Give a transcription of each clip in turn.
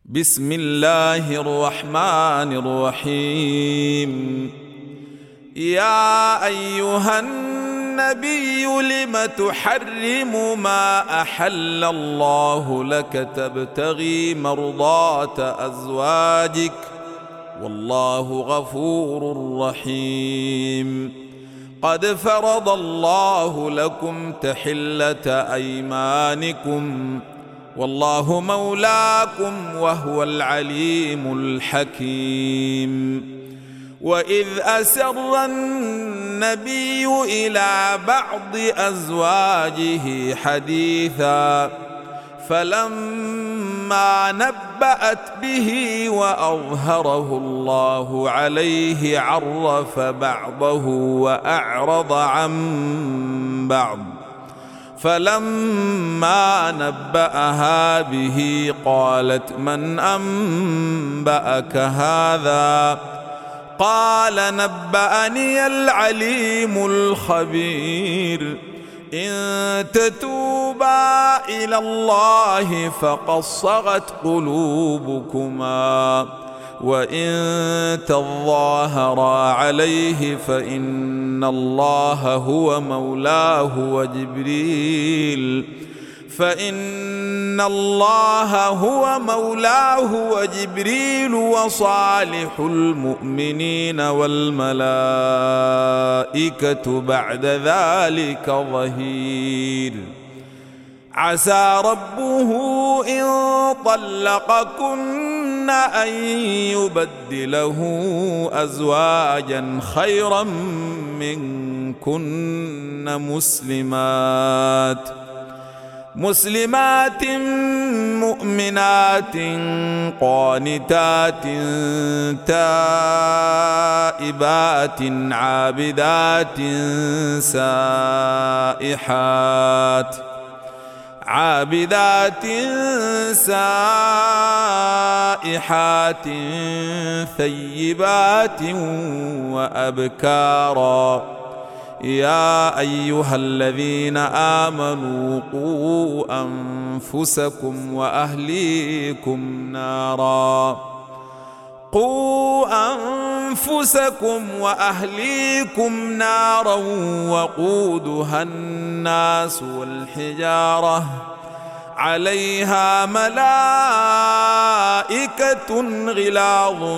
بسم الله الرحمن الرحيم. يا أيها النبي لم تحرم ما أحل الله لك تبتغي مرضات أزواجك والله غفور رحيم. قد فرض الله لكم تحلة أيمانكم والله مولاكم وهو العليم الحكيم. وإذ أسر النبي إلى بعض أزواجه حديثا فلما نبأت به وأظهره الله عليه عرف بعضه وأعرض عن بعض. فلما نبأها به قالت من أنبأك هذا؟ قال نبأني العليم الخبير. إن تتوبا إلى الله فقد صغت قلوبكما وإن تظاهرا عليه فإن الله هو مولاه وجبريل وصالح المؤمنين والملائكة بعد ذلك ظهير. عسى ربه إن طلقكن أن يبدله أزواجا خيرا منكن مسلمات مؤمنات قانتات تائبات عابدات سائحات ثيبات وأبكارا. يا أيها الذين آمنوا قوا أنفسكم وأهليكم نارا وقودها الناس والحجارة عليها ملائكة غلاظ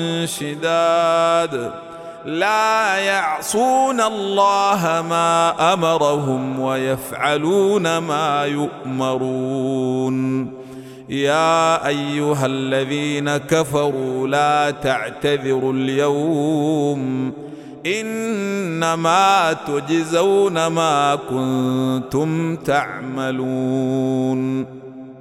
شداد لا يعصون الله ما أمرهم ويفعلون ما يؤمرون. يا أيها الذين كفروا لا تعتذروا اليوم إنما تجزون ما كنتم تعملون.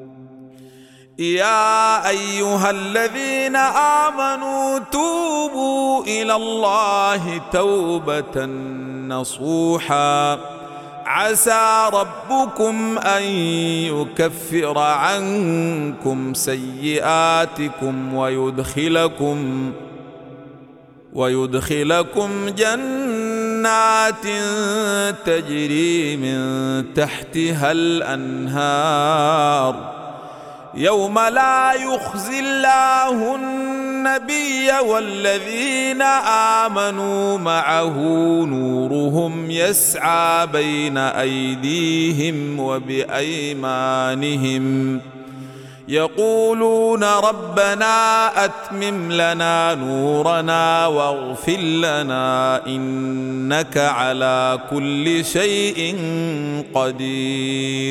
يا أيها الذين آمنوا توبوا إلى الله توبة نصوحا عسى ربكم أن يكفر عنكم سيئاتكم ويدخلكم جنات تجري من تحتها الأنهار يوم لا يخزي الله النبي والذين آمنوا معه نورهم يسعى بين أيديهم وبأيمانهم يقولون ربنا أتمم لنا نورنا واغفر لنا إنك على كل شيء قدير.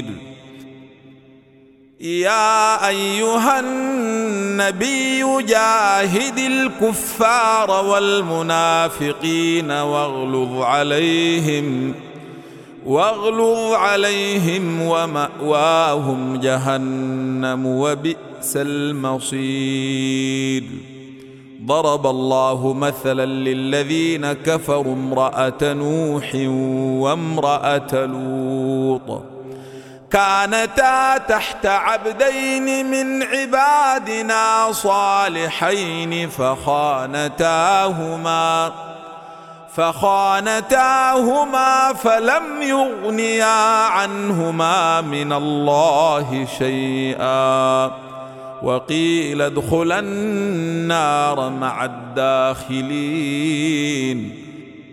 يا أيها النبي جاهد الكفار والمنافقين واغلظ عليهم ومأواهم جهنم وبئس المصير. ضرب الله مثلا للذين كفروا امرأة نوح وامرأة لوط كانتا تحت عبدين من عبادنا صالحين فخانتاهما فلم يغنيا عنهما من الله شيئا وقيل ادخلا النار مع الداخلين.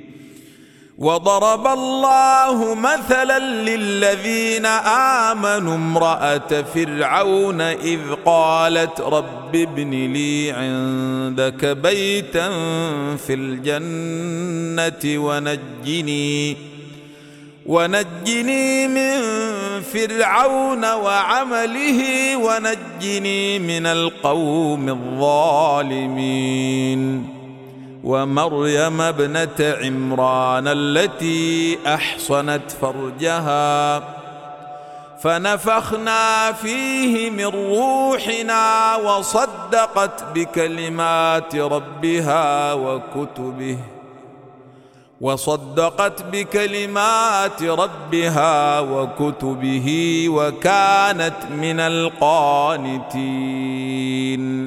وضرب الله مثلا للذين آمنوا امرأة فرعون إذ قالت رب ابن لي عندك بيتا في الجنة ونجني من فرعون وعمله ونجني من القوم الظالمين. ومريم ابنة عمران التي أحصنت فرجها فنفخنا فيه من روحنا وصدقت بكلمات ربها وكتبه وكانت من القانتين.